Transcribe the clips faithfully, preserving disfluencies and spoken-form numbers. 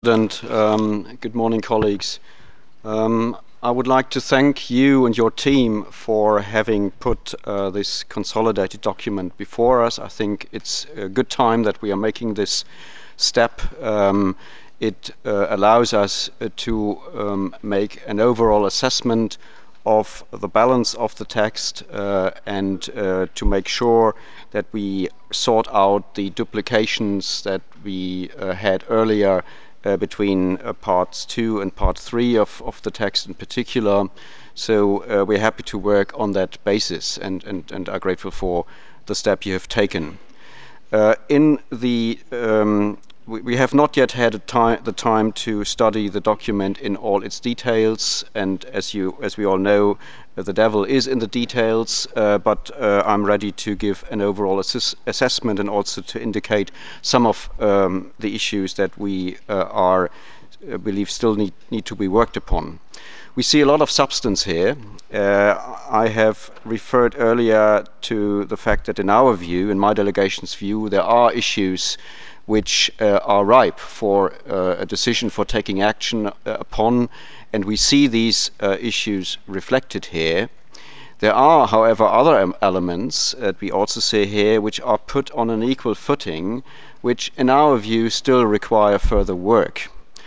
President. Um, good morning, colleagues. Um, I would like to thank you and your team for having put uh, this consolidated document before us. I think it's a good time that we are making this step. Um, it uh, allows us uh, to um, make an overall assessment of the balance of the text uh, and uh, to make sure that we sort out the duplications that we uh, had earlier uh, between uh, parts two and part three of, of the text in particular. So uh, we're happy to work on that basis and, and, and are grateful for the step you have taken. Uh, in the um, we, we have not yet had a time, the time to study the document in all its details, and as you as we all know, uh, the devil is in the details. Uh, but uh, I'm ready to give an overall assess assessment and also to indicate some of um, the issues that we uh, are uh, believe still need need to be worked upon. We see a lot of substance here. Uh, I have referred earlier to the fact that in our view, in my delegation's view, there are issues which uh, are ripe for uh, a decision for taking action uh, upon, and we see these uh, issues reflected here. There are, however, other elements that we also see here which are put on an equal footing, which in our view still require further work.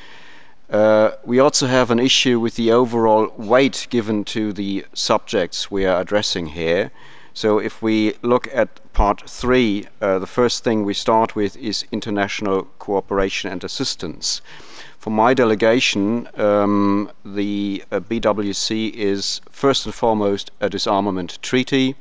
Uh, we also have an issue with the overall weight given to the subjects we are addressing here. So if we look at part three, uh, the first thing we start with is international cooperation and assistance. For my delegation, um, the uh, B W C is first and foremost a disarmament treaty,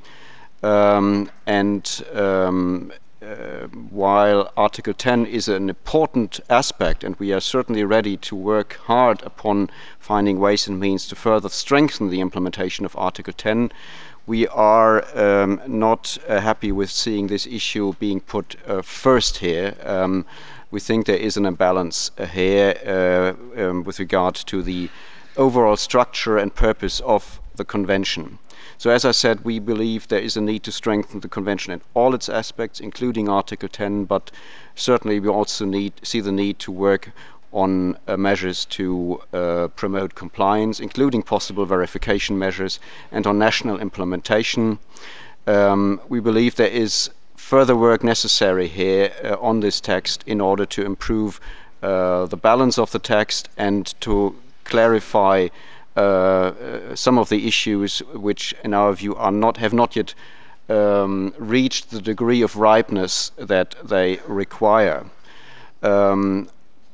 um, and um, Uh, while Article ten is an important aspect, and we are certainly ready to work hard upon finding ways and means to further strengthen the implementation of Article ten, we are um, not uh, happy with seeing this issue being put uh, first here. Um, we think there is an imbalance uh, here uh, um, with regard to the overall structure and purpose of the Convention. So as I said, we believe there is a need to strengthen the Convention in all its aspects, including Article ten, but certainly we also need, see the need to work on uh, measures to uh, promote compliance, including possible verification measures, and on national implementation. Um, we believe there is further work necessary here uh, on this text in order to improve uh, the balance of the text and to clarify Uh, uh, some of the issues which, in our view, are not have not yet um, reached the degree of ripeness that they require. Um,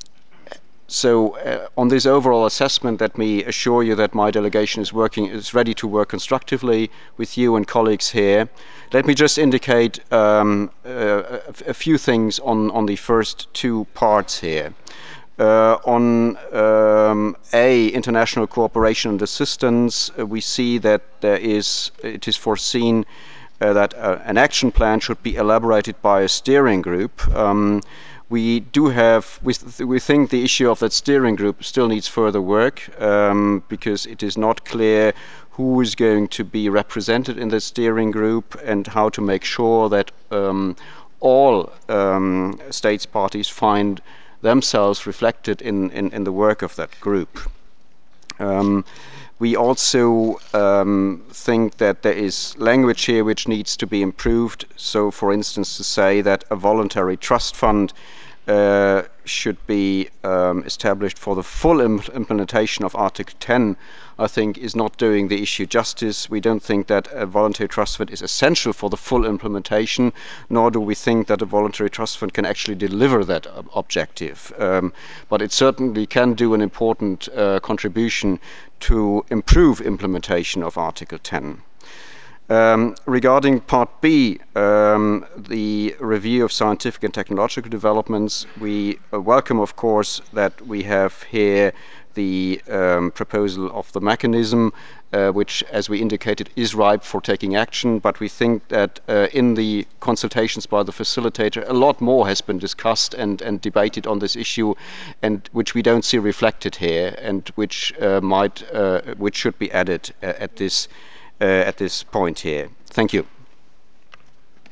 so, uh, on this overall assessment, let me assure you that my delegation is working is ready to work constructively with you and colleagues here. Let me just indicate um, uh, a, a few things on on the first two parts here. Uh, on um, A, international cooperation and assistance, uh, we see that there is, it is foreseen uh, that uh, an action plan should be elaborated by a steering group. Um, we do have, we, th we think the issue of that steering group still needs further work um, because it is not clear who is going to be represented in the steering group and how to make sure that um, all um, states parties find themselves reflected in, in, in the work of that group. Um, we also um, think that there is language here which needs to be improved. So, for instance, to say that a voluntary trust fund uh, should be um, established for the full imp implementation of Article ten, I think is not doing the issue justice. We don't think that a voluntary trust fund is essential for the full implementation, nor do we think that a voluntary trust fund can actually deliver that ob objective. Um, but it certainly can do an important uh, contribution to improve implementation of Article ten. Um, regarding Part B, um, the review of scientific and technological developments, we uh, welcome, of course, that we have here the um, proposal of the mechanism, uh, which, as we indicated, is ripe for taking action, but we think that uh, in the consultations by the facilitator, a lot more has been discussed and, and debated on this issue, and which we don't see reflected here, and which uh, might, uh, which should be added uh, at this Uh, at this point here. Thank you.